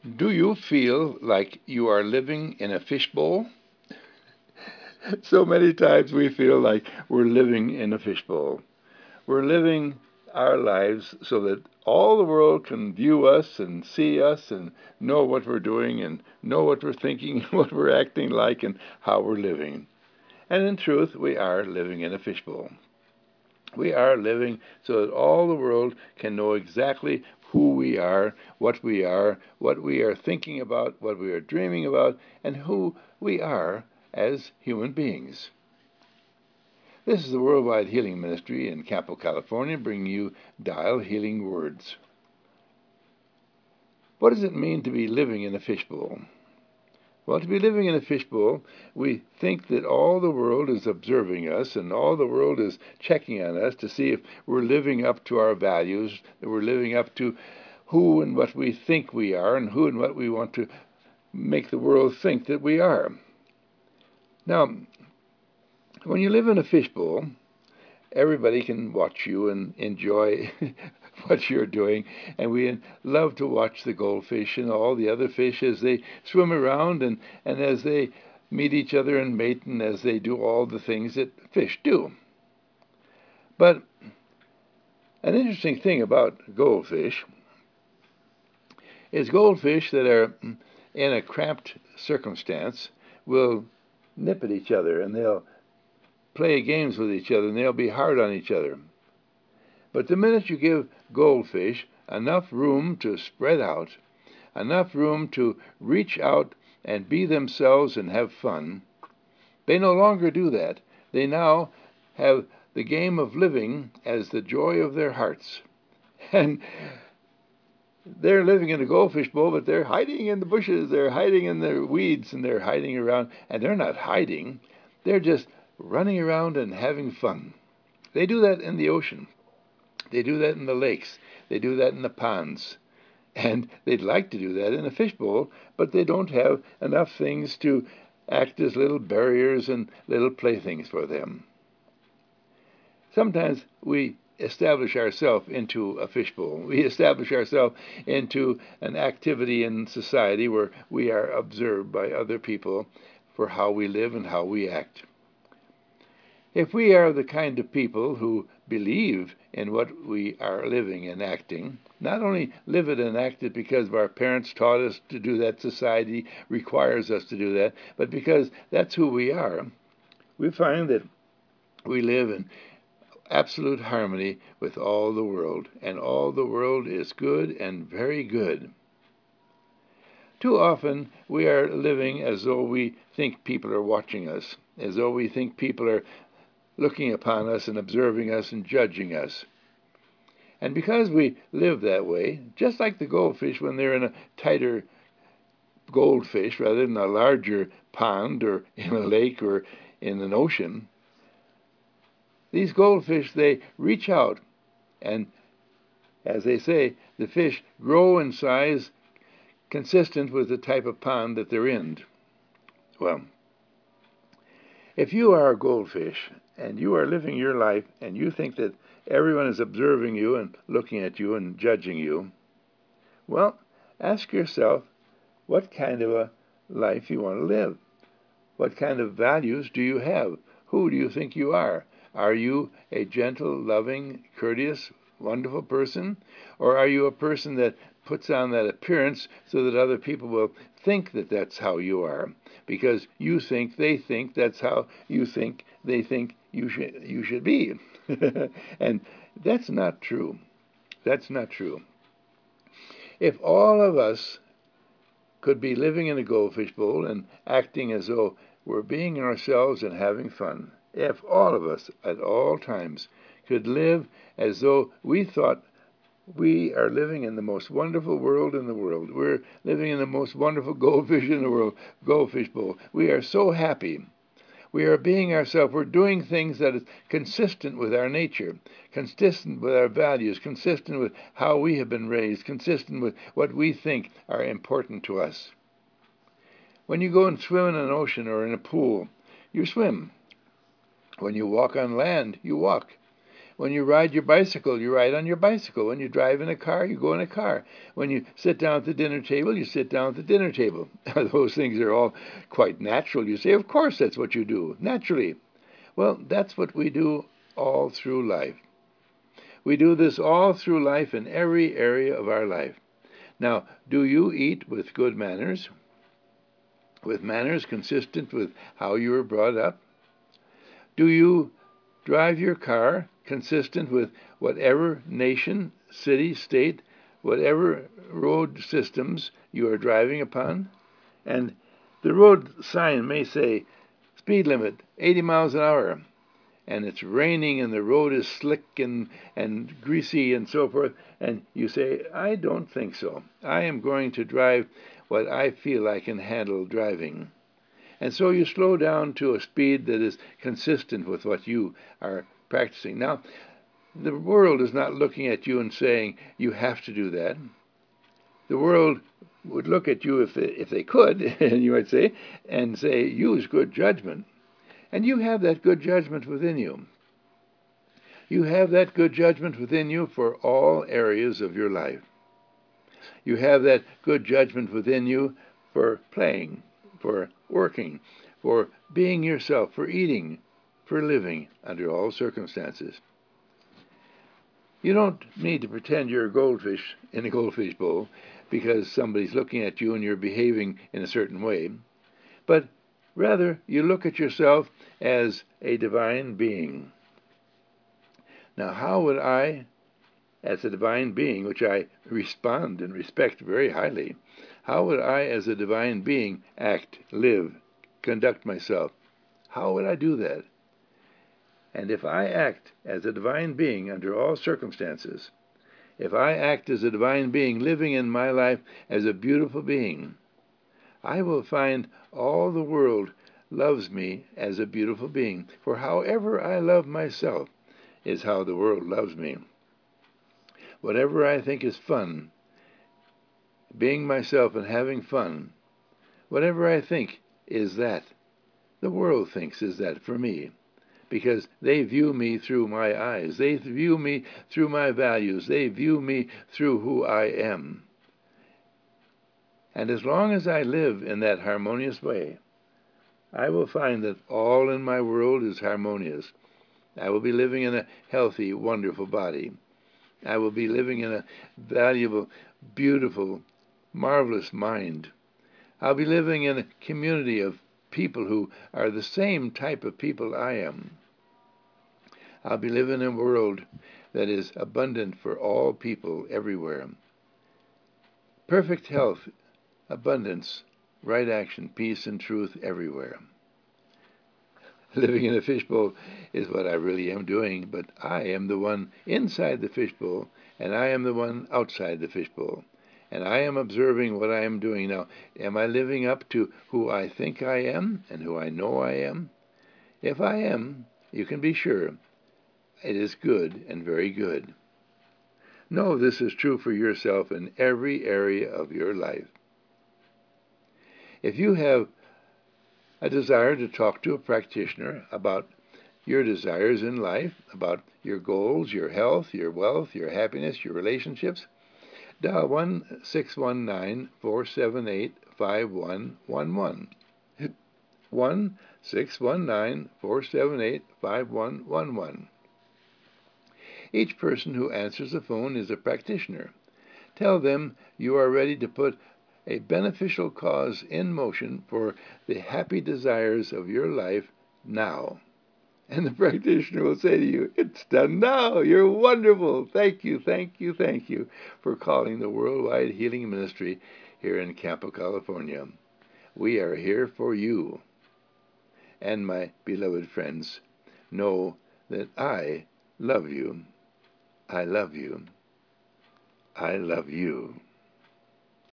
Do you feel like you are living in a fishbowl? So many times we feel like we're living in a fishbowl. We're living our lives so that all the world can view us and see us and know what we're doing and know what we're thinking, what we're acting like, and how we're living. And in truth, we are living in a fishbowl. We are living so that all the world can know exactly who we are, what we are thinking about, what we are dreaming about, and who we are as human beings. This is the Worldwide Healing Ministry in Capel, California, bringing you Dial Healing Words. What does it mean to be living in a fishbowl? Well, to be living in a fishbowl, we think that all the world is observing us and all the world is checking on us to see if we're living up to our values, that we're living up to who and what we think we are and who and what we want to make the world think that we are. Now, when you live in a fishbowl, everybody can watch you and enjoy what you're doing. And we love to watch the goldfish and all the other fish as they swim around and as they meet each other and mate and as they do all the things that fish do. But an interesting thing about goldfish is goldfish that are in a cramped circumstance will nip at each other and they'll play games with each other and they'll be hard on each other. But the minute you give goldfish enough room to spread out, enough room to reach out and be themselves and have fun, they no longer do that. They now have the game of living as the joy of their hearts. And they're living in a goldfish bowl, but they're hiding in the bushes, they're hiding in the weeds, and they're hiding around. And they're not hiding, they're just running around and having fun. They do that in the ocean. They do that in the lakes. They do that in the ponds. And they'd like to do that in a fishbowl, but they don't have enough things to act as little barriers and little playthings for them. Sometimes we establish ourselves into a fishbowl. We establish ourselves into an activity in society where we are observed by other people for how we live and how we act. If we are the kind of people who believe in what we are living and acting, not only live it and act it because our parents taught us to do that, society requires us to do that, but because that's who we are, we find that we live in absolute harmony with all the world, and all the world is good and very good. Too often we are living as though we think people are watching us, as though we think people are looking upon us and observing us and judging us. And because we live that way, just like the goldfish when they're in a tighter goldfish rather than a larger pond or in a lake or in an ocean, these goldfish, they reach out and, as they say, the fish grow in size consistent with the type of pond that they're in. Well, if you are a goldfish and you are living your life and you think that everyone is observing you and looking at you and judging you, well, ask yourself what kind of a life you want to live. What kind of values do you have? Who do you think you are? Are you a gentle, loving, courteous, wonderful person? Or are you a person that puts on that appearance so that other people will think that that's how you are? Because you think that's how you think they think you should be. And that's not true. That's not true. If all of us could be living in a goldfish bowl and acting as though we're being ourselves and having fun, if all of us at all times could live as though we thought we are living in the most wonderful world in the world, we're living in the most wonderful goldfish in the world, goldfish bowl, we are so happy. We are being ourselves. We're doing things that is consistent with our nature, consistent with our values, consistent with how we have been raised, consistent with what we think are important to us. When you go and swim in an ocean or in a pool, you swim. When you walk on land, you walk. When you ride your bicycle, you ride on your bicycle. When you drive in a car, you go in a car. When you sit down at the dinner table, you sit down at the dinner table. Those things are all quite natural. You say, of course, that's what you do, naturally. Well, that's what we do all through life. We do this all through life in every area of our life. Now, do you eat with good manners? With manners consistent with how you were brought up? Do you drive your car consistent with whatever nation, city, state, whatever road systems you are driving upon? And the road sign may say, speed limit, 80 miles an hour, and it's raining and the road is slick and greasy and so forth, and you say, I don't think so. I am going to drive what I feel I can handle driving. And so you slow down to a speed that is consistent with what you are practicing. Now, the world is not looking at you and saying, you have to do that. The world would look at you if they could, and you might say, and say, use good judgment. And you have that good judgment within you. You have that good judgment within you for all areas of your life. You have that good judgment within you for playing, for working, for being yourself, for eating, for living under all circumstances. You don't need to pretend you're a goldfish in a goldfish bowl because somebody's looking at you and you're behaving in a certain way, but rather you look at yourself as a divine being. Now, how would I, as a divine being, which I respond and respect very highly, how would I, as a divine being, act, live, conduct myself? How would I do that? And if I act as a divine being under all circumstances, if I act as a divine being living in my life as a beautiful being, I will find all the world loves me as a beautiful being. For however I love myself is how the world loves me. Whatever I think is fun, being myself and having fun, whatever I think is that, the world thinks is that for me. Because they view me through my eyes. They view me through my values. They view me through who I am. And as long as I live in that harmonious way, I will find that all in my world is harmonious. I will be living in a healthy, wonderful body. I will be living in a valuable, beautiful, marvelous mind. I'll be living in a community of people who are the same type of people I am. I'll be living in a world that is abundant for all people everywhere. Perfect health, abundance, right action, peace, and truth everywhere. Living in a fishbowl is what I really am doing, but I am the one inside the fishbowl, and I am the one outside the fishbowl. And I am observing what I am doing now. Am I living up to who I think I am and who I know I am? If I am, you can be sure it is good and very good. Know this is true for yourself in every area of your life. If you have a desire to talk to a practitioner about your desires in life, about your goals, your health, your wealth, your happiness, your relationships, dial 1-619-478-5111. 1-619-478-5111. Each person who answers the phone is a practitioner. Tell them you are ready to put a beneficial cause in motion for the happy desires of your life now. And the practitioner will say to you, it's done now. You're wonderful. Thank you, thank you, thank you for calling the Worldwide Healing Ministry here in Campo, California. We are here for you. And my beloved friends, know that I love you. I love you. I love you.